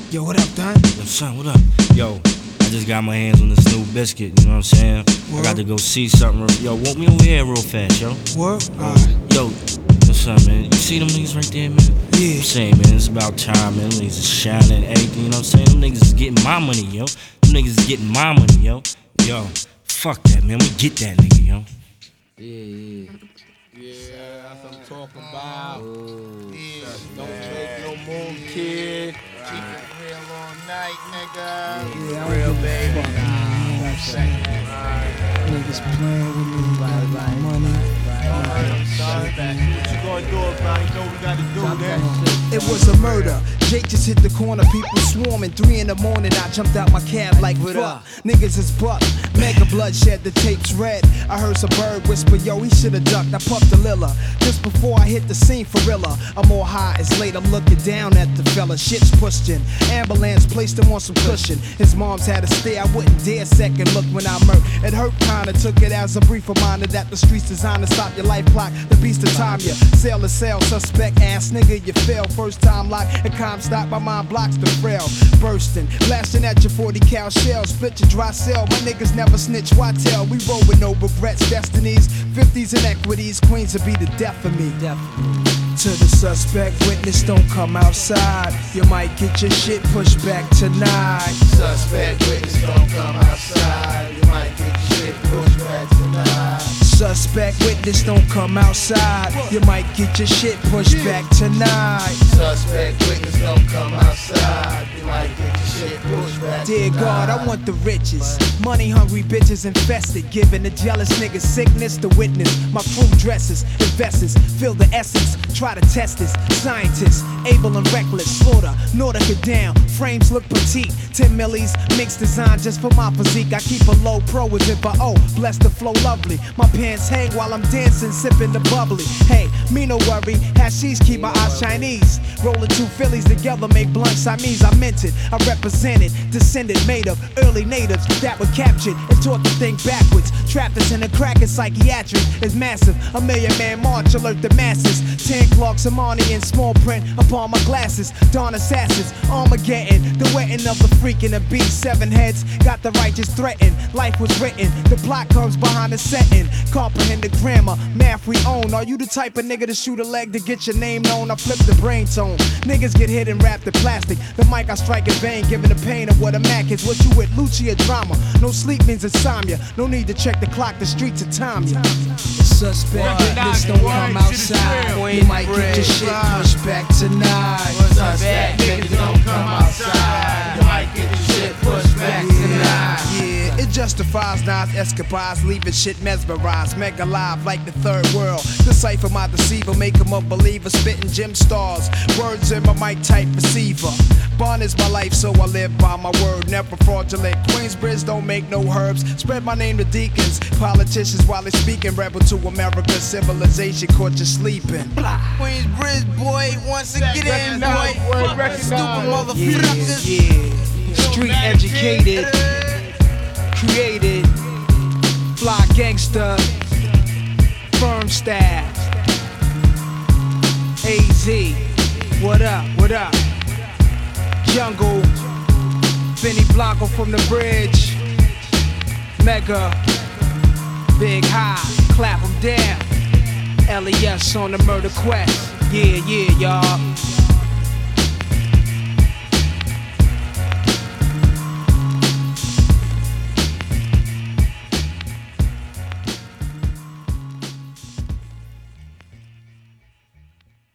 Yo, what up, Don? Yo, son, what up? Yo, I just got my hands on this new biscuit, you know what I'm saying? Word. I got to go see something. Yo, walk me over here real fast, yo. What? Alright. Yo, what's up, man? You see them niggas right there, man? Yeah. I'm saying, man, it's about time, man. Them niggas is shining and everything, you know what I'm saying? Them niggas is getting my money, yo. Them niggas is getting my money, yo. Yo, fuck that, man. We get that nigga, yo. Yeah, that's what I'm talking about. Don't make no move, kid. Keep it real all night, nigga. Yeah, Real, baby. Niggas playing with me, money. What you gonna do about it? You know we gotta do that. It was a murder. Jake just hit the corner, people swarming. 3 in the morning, I jumped out my cab like fuck. Niggas is buck, mega bloodshed, the tape's red. I heard some bird whisper, yo, he shoulda ducked. I puffed a lilla just before I hit the scene for real. I'm all high, it's late, I'm looking down at the fella. Shit's pushed in, ambulance placed him on some cushion. His mom's had a stare, I wouldn't dare second look when I murked. It hurt kinda, took it as a brief reminder that the streets designed to stop your life clock. The beast of time you, sell to sell, suspect ass nigga, you fail. First time lock, and calm stop, my mind blocks the frail. Bursting, blasting at your 40 cal shell, split your dry cell. My niggas never snitch, why tell? We roll with no regrets, destinies, 50s and equities. Queens will be the death of me. To the suspect, witness don't come outside. You might get your shit pushed back tonight. Suspect witness don't come outside. You might get your shit pushed back tonight. Suspect witness don't come outside. You might get your shit pushed back tonight. Suspect witness don't come outside. You might get your shit pushed back Dear tonight. God, I want the riches. Money hungry bitches infested, giving the jealous niggas sickness to witness. My crew dresses, investors, feel the essence. Try to test this. Scientists, able and reckless, slaughter, Nordica down. Frames look petite. 10 millis, mixed design just for my physique. I keep a low pro as if I owe. Bless the flow lovely. My pants hang while I'm dancing, sipping the bubbly. Hey, me no worry. Hashish keep my eyes Chinese. Rolling 2 Phillies together, make blunt Siamese. I meant it. I represented, descended, made of early natives that were captured and taught to think backwards. Trapped us in a crack and psychiatric is massive. A million-man march, alert the masses. 10 Clarks, Armani in small print upon my glasses. Dawn assassins, Armageddon. The wetting of the freak in the beast. 7 heads, got the righteous threatened. Life was written, the plot comes behind the setting. Comprehend the grammar, math we own. Are you the type of nigga to shoot a leg to get your name known? I flip the brain tone. Niggas get hit and wrapped in plastic. The mic I strike in vain, giving the pain of what a Mac is. What you with, Lucia drama? No sleep means insomnia. No need to check the clock, the streets of time ya. Suspect witness don't come outside. You might get your shit pushed back tonight. Suspect niggas don't come outside. You might get your shit pushed back tonight. Yeah, it justifies Nas escapades, leaving shit mesmerized. Mega live like the third world. Decipher my deceiver, make him a believer. Spitting gem stars, words in my mic type receiver. Bond is my life, so I live by my word. Never fraudulent. Queensbridge don't make no herbs. Spread my name to deacons. Politicians while they speaking. Rebel to America. Civilization caught you sleeping. Queensbridge, boy, once again, boy. Stupid motherfuckers. Yeah. Street educated. Created. Fly gangster. Firm staff. AZ. What up? What up? Jungle, Benny Blanco from the bridge, Mega, Big High, clap 'em down, LES on the murder quest, yeah, y'all.